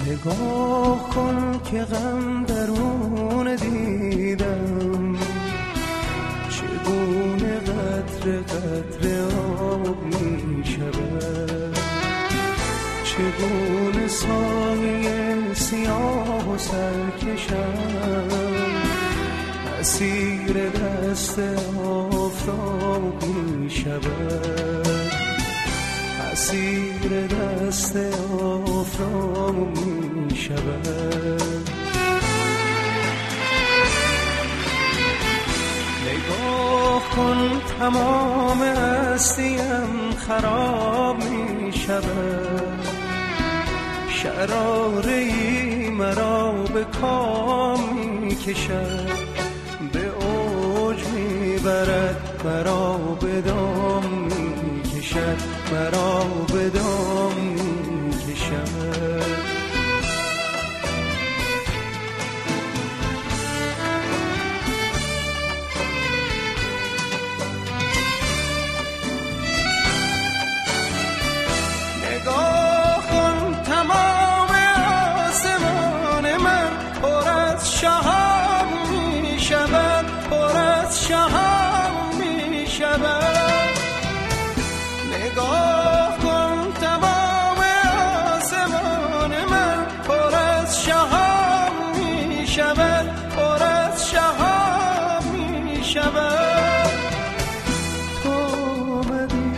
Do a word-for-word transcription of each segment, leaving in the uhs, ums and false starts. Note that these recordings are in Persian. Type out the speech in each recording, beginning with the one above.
نگاه کن که غم درون دیدم، چگونه قطره قطره آب می شود، چگونه سایه سیاه و سرکشم اسیر دست آفتاب می شود، اسیر دست آفتاب می شود. نگاه کن تمام هستیم خراب می شود، شراره‌ای مرا به کام می کشد، به اوج می برد مرا به دام می کشد، مرا به دام می کشد. نگاه کن تمام آسمان من پر از شهاب می شود، پر از شهاب می شود. نگاه کن تمام آسمان من پر از شهاب می شود، پر از شهاب می شود. تو آمدی،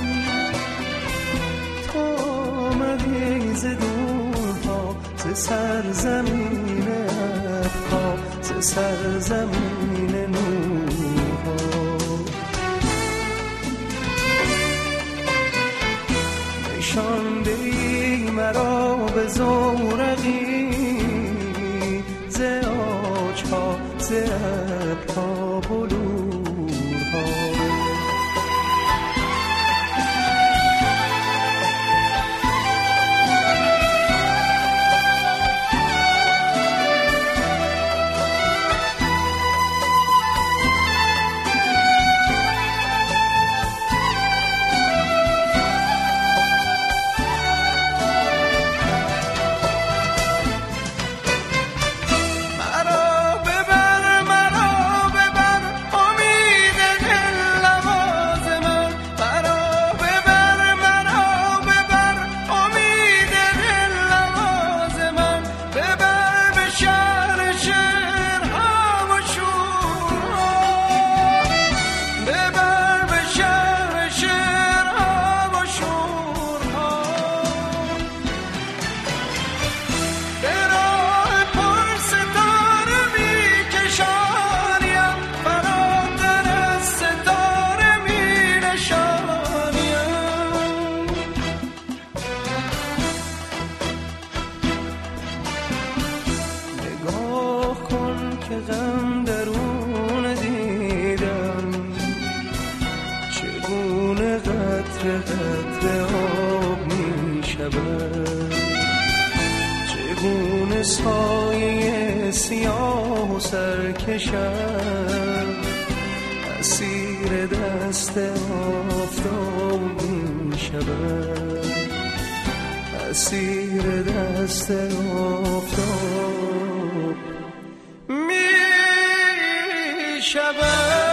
تو آمدی ز دورها، ز سرزمین ابرها، ز سرزمین نورها. نشانده‌ای مرا به زورقی ز آجها، ز ابرها، بلورها. که غم درون دیدم، چگونه قطره قطره آب می شود، چگونه سایه سیاه و سرکشم اسیر دست آفتاب می شود، اسیر دست آفتاب می شود.